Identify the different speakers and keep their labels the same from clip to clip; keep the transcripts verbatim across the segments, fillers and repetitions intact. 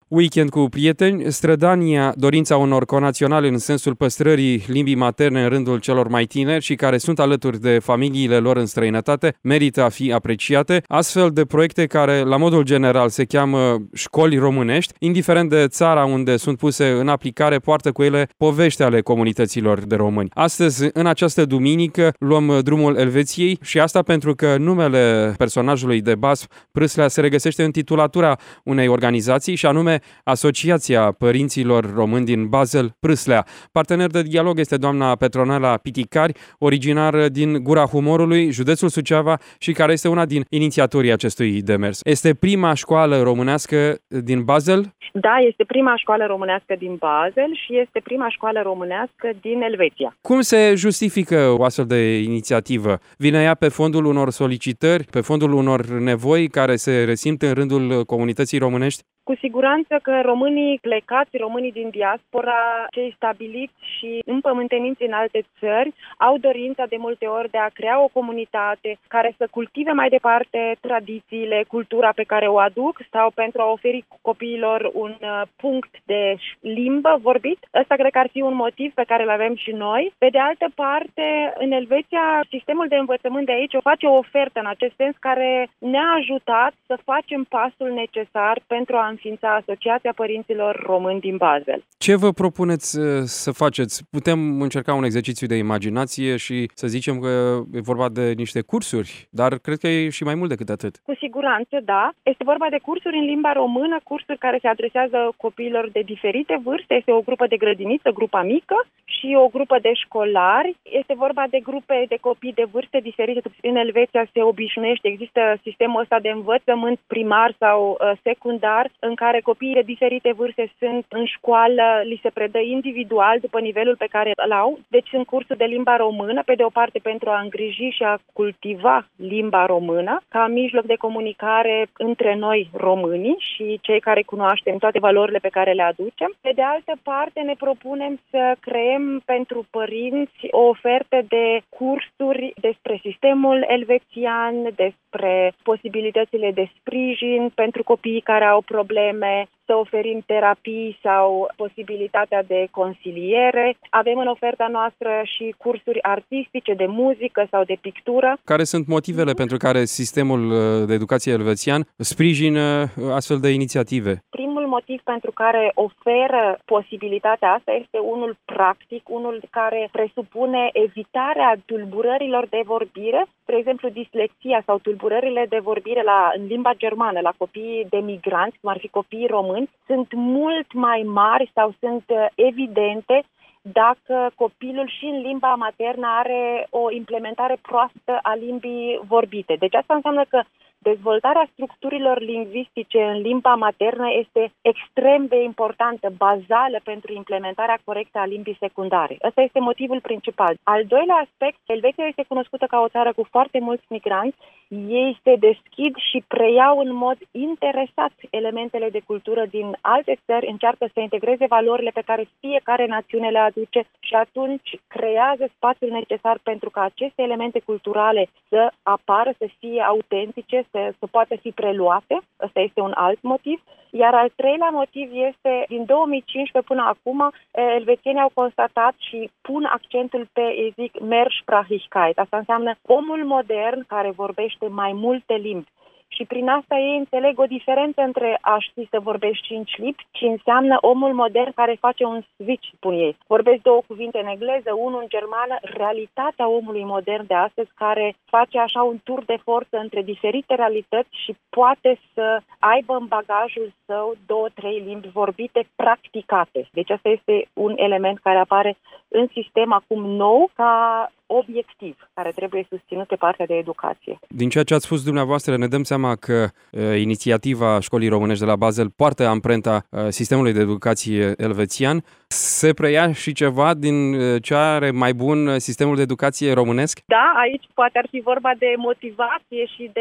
Speaker 1: weekend cu prieteni, strădania, dorința unor conaționali în sensul păstrării limbii materne în rândul celor mai tineri și care sunt alături de familiile lor în străinătate, merită a fi apreciate. Astfel de proiecte care, la modul general, se cheamă școli românești, indiferent de țara unde sunt puse în aplicare, poartă cu ele povești ale comunităților de români. Astăzi, în această duminică, luăm drumul Elveției și asta pentru că numele personajului de Bas Prâslea se regăsește în titulatura unei organizații și anume Asociația Părinților Români din Basel, Prâslea. Partener de dialog este doamna Petronela Piticari, originară din Gura Humorului, județul Suceava și care este una din inițiatorii acestui demers. Este prima școală românească din Basel?
Speaker 2: Da, este prima școală românească din Basel și este prima școală românească din Elveția.
Speaker 1: Cum se justifică o astfel de inițiativă? Vine ea pe fondul unor solicitări, pe fondul unor nevoi care se resimt în rândul comunității românești?
Speaker 2: Cu siguranță că românii plecați, românii din diaspora, cei stabiliți și împământeniți în alte țări, au dorința de multe ori de a crea o comunitate care să cultive mai departe tradițiile, cultura pe care o aduc sau pentru a oferi copiilor un punct de limbă vorbit. Ăsta cred că ar fi un motiv pe care îl avem și noi. Pe de altă parte, în Elveția, sistemul de învățământ de aici o face o ofertă în acest sens care ne-a ajutat să facem pasul necesar pentru a înființa Asociația Părinților Români din Basel.
Speaker 1: Ce vă propuneți să faceți? Putem încerca un exercițiu de imaginație și să zicem că e vorba de niște cursuri, dar cred că e și mai mult decât atât.
Speaker 2: Cu siguranță, da. Este vorba de cursuri în limba română, cursuri care se adresează copiilor de diferite vârste. Este o grupă de grădiniță, grupa mică, și o grupă de școlari. Este vorba de grupe de copii de vârste diferite. În Elveția se obișnuiește, există sistemul ăsta de învățământ primar sau uh, secundar, în care copiii de diferite vârste sunt în școală, li se predă individual după nivelul pe care îl au. Deci sunt cursuri de limba română, pe de o parte pentru a îngriji și a cultiva limba română, ca mijloc de comunicare între noi românii și cei care cunoaștem toate valorile pe care le aducem. Pe de altă parte ne propunem să creăm pentru părinți o ofertă de cursuri despre sistemul elvețian, despre posibilitățile de sprijin pentru copiii care au probleme, să oferim terapii sau posibilitatea de consiliere. Avem în oferta noastră și cursuri artistice de muzică sau de pictură.
Speaker 1: Care sunt motivele pentru care sistemul de educație elvețian sprijină astfel de inițiative?
Speaker 2: Primul motiv pentru care oferă posibilitatea asta este unul practic, unul care presupune evitarea tulburărilor de vorbire, de exemplu dislexia sau tulburările de vorbire la, în limba germană la copiii de migranți, cum ar fi copiii români, sunt mult mai mari sau sunt evidente dacă copilul și în limba maternă are o implementare proastă a limbii vorbite. Deci asta înseamnă că dezvoltarea structurilor lingvistice în limba maternă este extrem de importantă, bazală pentru implementarea corectă a limbii secundare. Ăsta este motivul principal. Al doilea aspect, Elveția este cunoscută ca o țară cu foarte mulți migranți. Ei se deschid și preiau în mod interesat elementele de cultură din alte țări, încearcă să integreze valorile pe care fiecare națiune le aduce și atunci creează spațiul necesar pentru ca aceste elemente culturale să apară, să fie autentice, să, să poată fi preluate. Ăsta este un alt motiv. Iar al treilea motiv este, din două mii cincisprezece până acum, elvețienii au constatat și pun accentul pe, îi zic, Mehrsprachigkeit. Asta înseamnă omul modern care vorbește mai multe limbi. Și prin asta ei înțeleg o diferență între a ști să vorbești cinci limbi, ci înseamnă omul modern care face un switch, spun ei. Vorbesc două cuvinte în engleză, unul în germană, realitatea omului modern de astăzi care face așa un tur de forță între diferite realități și poate să aibă în bagajul său două, trei limbi vorbite, practicate. Deci asta este un element care apare în sistem acum nou ca obiectiv, care trebuie susținut pe partea de educație.
Speaker 1: Din ceea ce ați spus dumneavoastră, ne dăm seama că uh, inițiativa Școlii Românești de la Basel poartă amprenta uh, sistemului de educație elvețian. Se preia și ceva din uh, ce are mai bun sistemul de educație românesc?
Speaker 2: Da, aici poate ar fi vorba de motivație și de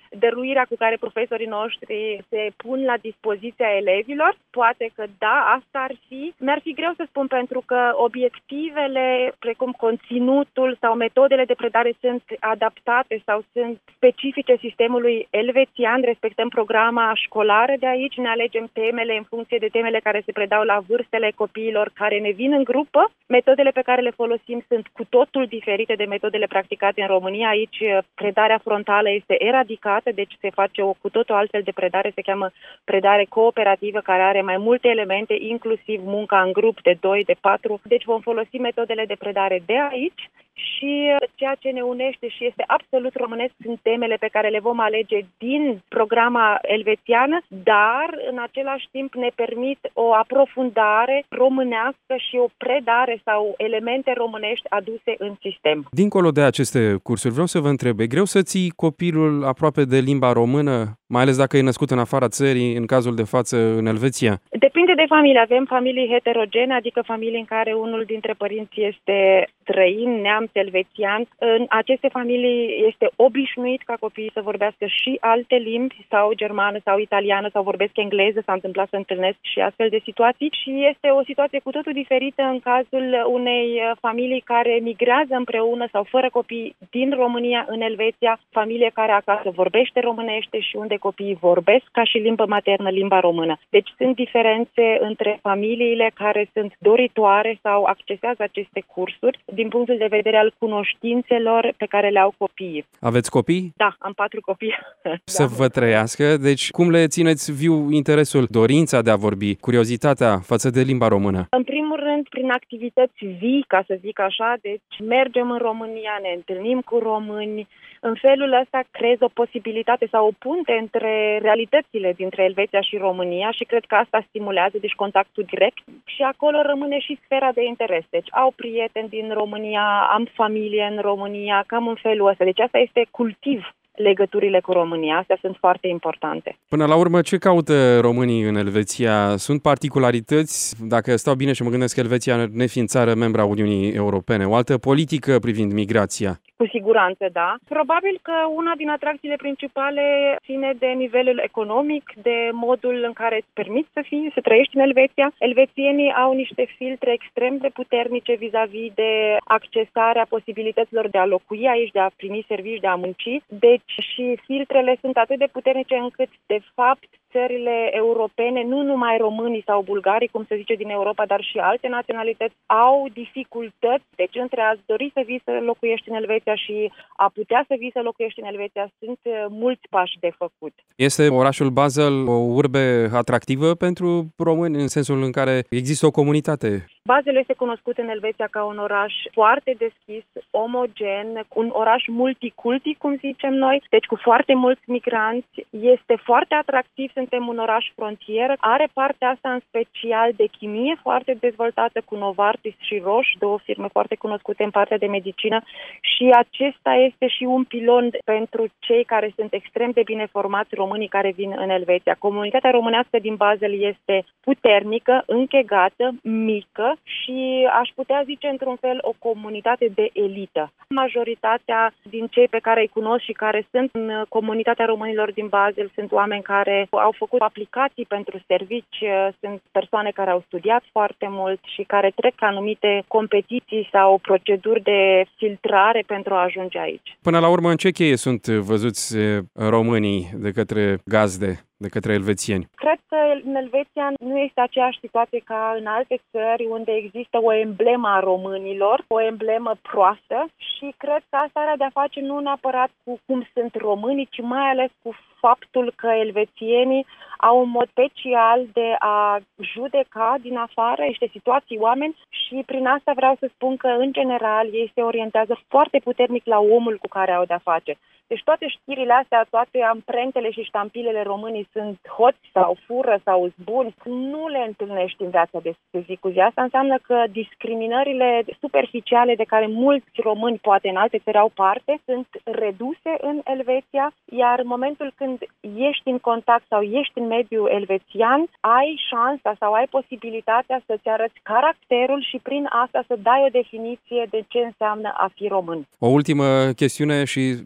Speaker 2: dăruirea cu care profesorii noștri se pun la dispoziția elevilor. Poate că da, asta ar fi. Mi-ar fi greu să spun pentru că obiectivele, precum conținutul sau metodele de predare sunt adaptate sau sunt specifice sistemului elvețian. Respectăm programa școlară de aici, ne alegem temele în funcție de temele care se predau la vârstele copiilor care ne vin în grupă. Metodele pe care le folosim sunt cu totul diferite de metodele practicate în România. Aici predarea frontală este eradicată, deci se face o cu totul altfel de predare, se cheamă predare cooperativă, care are mai multe elemente, inclusiv munca în grup de doi, de patru. Deci vom folosi metodele de predare de aici și ceea ce ne unește și este absolut românesc sunt temele pe care le vom alege din programa elvețiană, dar în același timp ne permit o aprofundare românească și o predare sau elemente românești aduse în sistem.
Speaker 1: Dincolo de aceste cursuri, vreau să vă întreb, e greu să ții copilul aproape de limba română, mai ales dacă e născut în afara țării, în cazul de față în Elveția?
Speaker 2: Depinde de familie. Avem familii heterogene, adică familii în care unul dintre părinți este străin, neamț elvețian. În aceste familii este obișnuit ca copiii să vorbească și alte limbi, sau germană, sau italiană, sau vorbesc engleză. S-a întâmplat să întâlnesc și astfel de situații. Și este o situație cu totul diferită în cazul unei familii care migrează împreună sau fără copii din România în Elveția, familie care acasă vorbește românește și unde copiii vorbesc ca și limbă maternă limba română. Deci sunt diferențe între familiile care sunt doritoare sau accesează aceste cursuri din punctul de vedere al cunoștințelor pe care le au copiii.
Speaker 1: Aveți copii?
Speaker 2: Da, am patru copii.
Speaker 1: Să
Speaker 2: da.
Speaker 1: vă trăiască. Deci cum le țineți viu interesul, dorința de a vorbi, curiozitatea față de limba română?
Speaker 2: În primul rând, prin activități vii, ca să zic așa, deci mergem în România, ne întâlnim cu români. În felul ăsta creez o posibilitate sau o punte între realitățile dintre Elveția și România și cred că asta stimulează, deci contactul direct și acolo rămâne și sfera de interes. Deci au prieteni din România, am familie în România, cam în felul ăsta. Deci asta este cultiv legăturile cu România. Astea sunt foarte importante.
Speaker 1: Până la urmă, ce caută românii în Elveția? Sunt particularități? Dacă stau bine și mă gândesc că Elveția, nefiind țară membra Uniunii Europene, o altă politică privind migrația?
Speaker 2: Cu siguranță, da. Probabil că una din atracțiile principale ține de nivelul economic, de modul în care îți permiți să fii, să trăiești în Elveția. Elvețienii au niște filtre extrem de puternice vis-a-vis de accesarea posibilităților de a locui aici, de a primi servicii, de a munci. Deci și filtrele sunt atât de puternice încât, de fapt, țările europene, nu numai românii sau bulgarii, cum se zice din Europa, dar și alte naționalități, au dificultăți. Deci între a dori să vii să locuiești în Elveția și a putea să vii să locuiești în Elveția sunt mulți pași de făcut.
Speaker 1: Este orașul Basel o urbe atractivă pentru români, în sensul în care există o comunitate?
Speaker 2: Basel este cunoscut în Elveția ca un oraș foarte deschis, omogen, un oraș multiculti, cum zicem noi, deci cu foarte mulți migranți. Este foarte atractiv, suntem un oraș frontieră, are partea asta în special de chimie foarte dezvoltată cu Novartis și Roche, două firme foarte cunoscute în partea de medicină și acesta este și un pilon pentru cei care sunt extrem de bine formați, românii care vin în Elveția. Comunitatea românească din Basel este puternică, închegată, mică și aș putea zice într-un fel o comunitate de elită. Majoritatea din cei pe care îi cunosc și care sunt în comunitatea românilor din Basel sunt oameni care au făcut aplicații pentru servici, sunt persoane care au studiat foarte mult și care trec anumite competiții sau proceduri de filtrare pentru a ajunge aici.
Speaker 1: Până la urmă, în ce cheie sunt văzuți românii de către gazde, de către elvețieni?
Speaker 2: Cred că în Elveția nu este aceeași situație ca în alte țări unde există o emblemă a românilor, o emblemă proastă și cred că asta are de-a face nu neapărat cu cum sunt românii, ci mai ales cu faptul că elvețienii au un mod special de a judeca din afară niște situații oameni și prin asta vreau să spun că în general ei se orientează foarte puternic la omul cu care au de-a face. Deci toate știrile astea, toate amprentele și ștampilele românii sunt hoți sau fură sau zbuni, nu le întâlnești în viața de zi cu zi. Asta înseamnă că discriminările superficiale de care mulți români, poate în alte țări, au parte, sunt reduse în Elveția, iar în momentul când ești în contact sau ești în mediul elvețian, ai șansa sau ai posibilitatea să-ți arăți caracterul și prin asta să dai o definiție de ce înseamnă a fi român.
Speaker 1: O ultimă chestiune și cu aceasta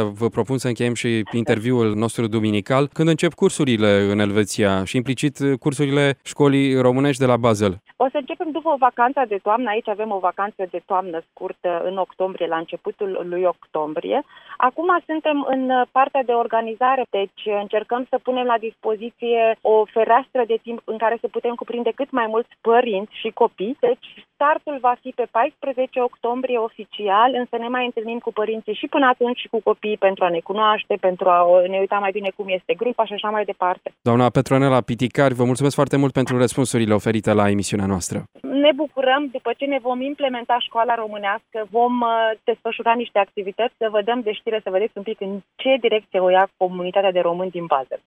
Speaker 1: vă propun să încheiem și interviul nostru duminical. Când încep cursurile în Elveția și implicit cursurile școlii românești de la Basel?
Speaker 2: O să începem după vacanța de toamnă. Aici avem o vacanță de toamnă scurtă în octombrie, la începutul lui octombrie. Acum suntem în partea de organizare, deci încercăm să punem la dispoziție o fereastră de timp în care să putem cuprinde cât mai mulți părinți și copii. Deci startul va fi pe paisprezece octombrie oficial, însă ne mai întâlnim cu părinții și până atunci și cu copiii pentru a ne cunoaște, pentru a ne uita mai bine cum este grupa și așa mai departe.
Speaker 1: Doamna Petronela Piticari, vă mulțumesc foarte mult pentru răspunsurile oferite la emisiunea noastră.
Speaker 2: Ne bucurăm, după ce ne vom implementa școala românească, vom desfășura niște activități, să vă dăm de știre, să vedeți un pic în ce direcție o ia comunitatea de români din Basel.